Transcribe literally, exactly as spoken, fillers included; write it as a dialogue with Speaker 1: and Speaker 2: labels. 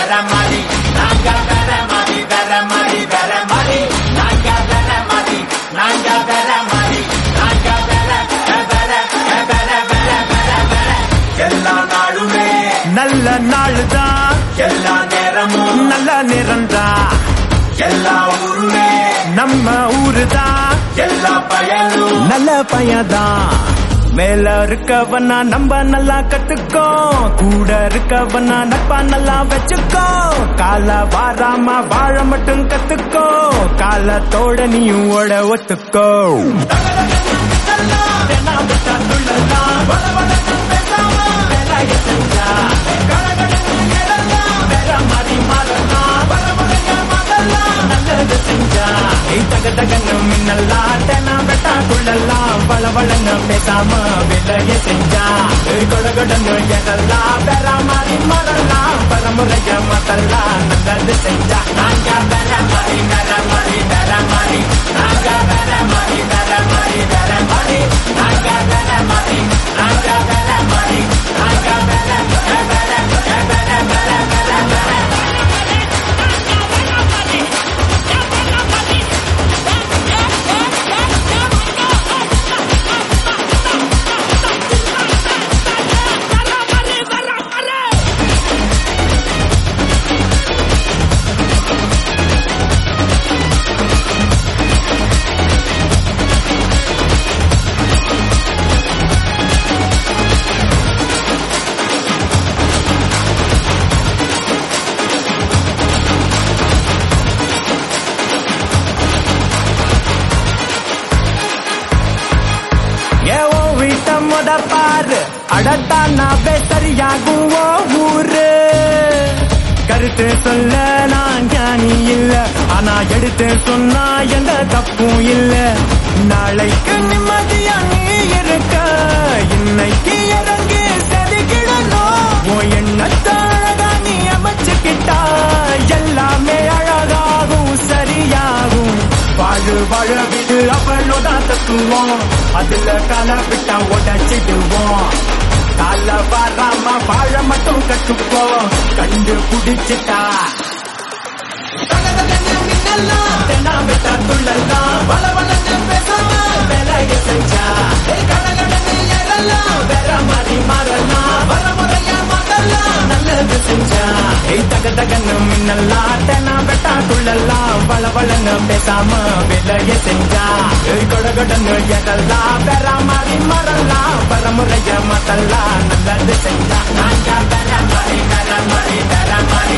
Speaker 1: வேற மாதிரி நாங்க வேற மாதிரி வேற மாதிரி வேற மாதிரி நாங்க வேற மாதிரி நாங்க வேற மாதிரி நாங்க வேற வேற வேற வேற வேற வேற எல்லா நாளுமே
Speaker 2: நல்ல நாளுதான்
Speaker 1: எல்லா நேரமும்
Speaker 2: நல்ல நேரம்தான்
Speaker 1: எல்லா ஊருமே
Speaker 2: நம்ம ஊருதான்
Speaker 1: எல்லா பயனும்
Speaker 2: நல்ல பையதான் மேல இருக்கவனா நம்ம நல்லா கத்துக்கோ கூட இருக்கவனா நட்பா நல்லா வச்சுக்கோ கால வாராம வாழ மட்டும் கத்துக்கோ காலத்தோட நீயும் ஓட ஒத்துக்கோ மின்னல்லா தென்னா வெட்டா குள்ளெல்லாம் வள வளங்க பேசாம விலைய செஞ்சா கொடகொடன்னு எதெல்லாம் பெற மாதிரி மறலாம் பரமுறைய மத்தெல்லாம் நல்லது செஞ்சா நாங்க வேற மாதிரி வேற மாதிரி வேற மாதிரி நாங்க வேற மாதிரி வேற மாதிரி வேற மாதிரி நாங்க வேற மாதிரி நாங்க வேற மாதிரி நாங்க வேற வேற வேற வேற வேற வேற பாரு அடத்தானாவே சரியாகும் ஊரு கருத்து சொல்ல நான் ஞானி இல்ல ஆனா எடுத்து சொன்னா எந்த தப்பும் இல்ல நாளைக்கு நிம்மதியா நீ இருக்க இன்னைக்கு இறங்கி செதுக்கிடணும் உன் எண்ணத்தை அழகா நீ அமைச்சுக்கிட்டா எல்லாமே அழகாகும் சரியாகும் வாழு வாழ விடு அவளோட தத்துவோம் அதுல கால விட்டா உடச்சிடுவோம் கால வராம வாழ மட்டும் கட்டுப்போம் கண்டு புடிச்சிட்டா தென்னா விட்டா துள்ளலாம் வள வளன்னு பேசாம வேலைய செஞ்சா வேற மாதிரி மாறலாம் வரமுறைய மாறலாம் நல்லது செஞ்சா தக தகன்னு மின்னல்லா தென்னா விட்டா துள்ளலாம் வள வளன்னு பேசாம வேலைய செஞ்சா கொடகொடன்னு எதெல்லாம் வேற மாதிரி மாறலாம் வரமுறைய மாத்தலாம் நல்லது செஞ்சா நாங்க வேற மாதிரி வேற மாதிரி வேற மாதிரி